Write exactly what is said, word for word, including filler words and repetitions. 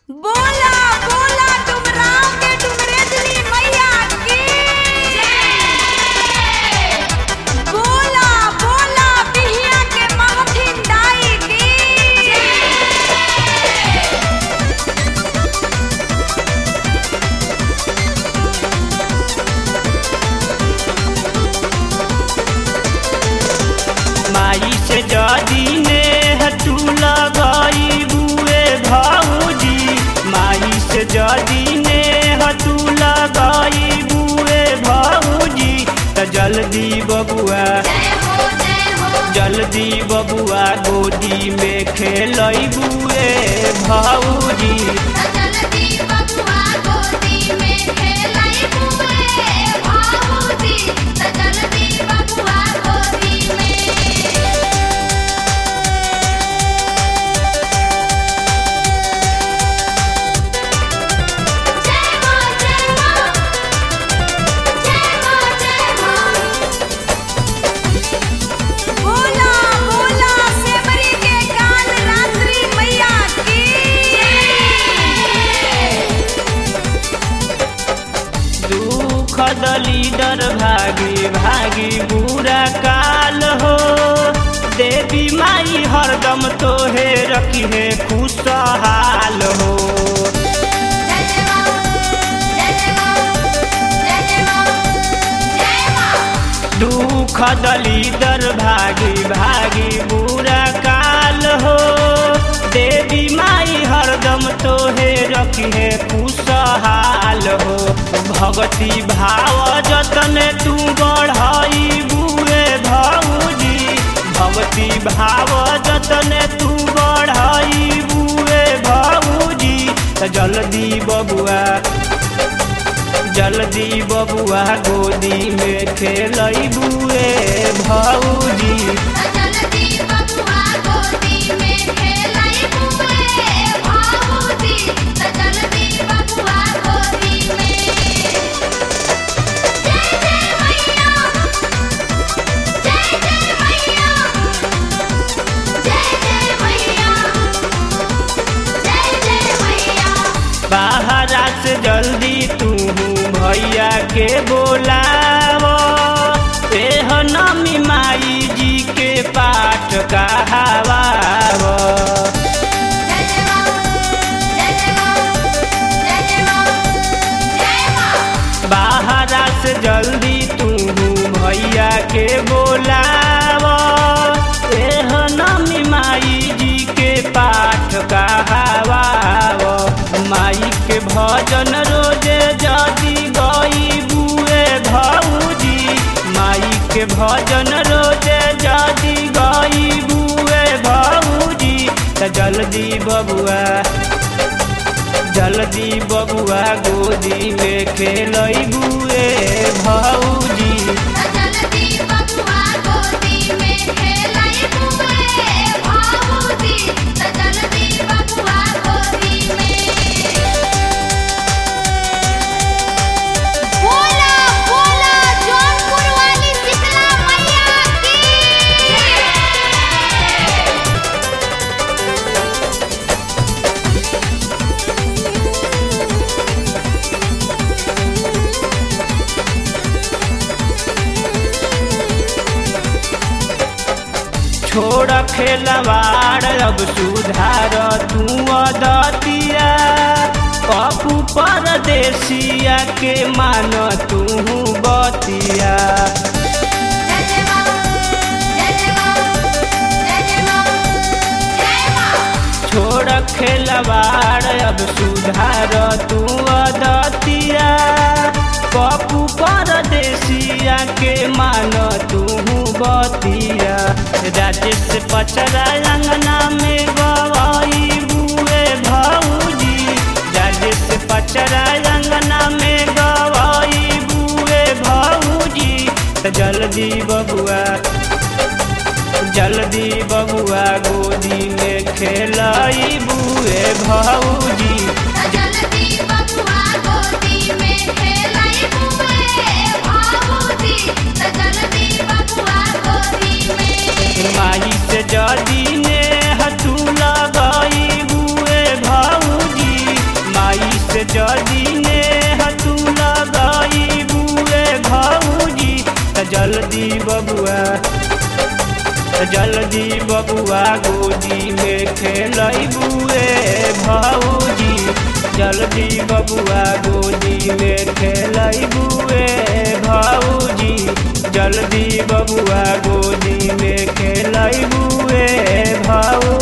बोला बोला डुमराव के डुमरेजनी मैया की बोला बोला बिहिया के महथिन दाई की माई से जदी ने तू लगाई बुए भाऊजी माई से जदी ने तू लगाई बुए भाऊजी त जल्दी बबुआ जल्दी बबुआ गोदी में खेलई बुए भाऊजी बोला बोला सेमरी के काल रात्रि मैया की दुख दलीदर भागी भागी बुरा काल हो देवी माई हरदम तोहे रखी है खुशहाल हो दुख दलीदर भागी भागी बुरा काल हो देवी माई हरदम तोहे रखी है खुशहाल हो भगती भाव जतन तू बढ़ाई बुए भाऊजी भगती भाव जतन तू बढ़ाई बुए भाऊजी त जल्दी बबुआ जल्दी बबुआ गोदी में खेलई बुए भाऊजी बाहरा से जल्दी तू भैया के बोलावो एह नमी माई जी के पाठ कहावावो बाहरा से जल्दी तू भैया के बोलावो एह नमी माई जी के पाठ कहावावो माई के भजन रोजे जदी गई बुए भाऊजी माई के भजन रोजे जदी गई बुए भाऊजी त जल्दी बबुआ जल्दी बबुआ गोदी में खेलई बुए भाऊजी बोला बोला जौनपुर वाली शीतला मैया की छोड़ खेलवाड़ अब सुधार तू अदतिया पप्पू परदेसिया के मान तू बतिया छोड़ खेलवाड़ अब सुधार तू अदतिया पप्पू परदेसिया के मान तू बतिया राजेश पचरा अंगना में गवाई बुए भाऊजी राजेश पचरा अंगना में गवाई बुए भाऊजी त जल्दी बबुआ जल्दी बबुआ गोदी में खेलई बुए भाऊजी माई से जदी ने तू लगाई बुए भाऊजी जल्दी बबुआ गोदी में खेलैबुए भौजी, जल्दी बबुआ गोदी में खेलैबुए भौजी, जल्दी बबुआ गोदी में खेलैबुए भौजी।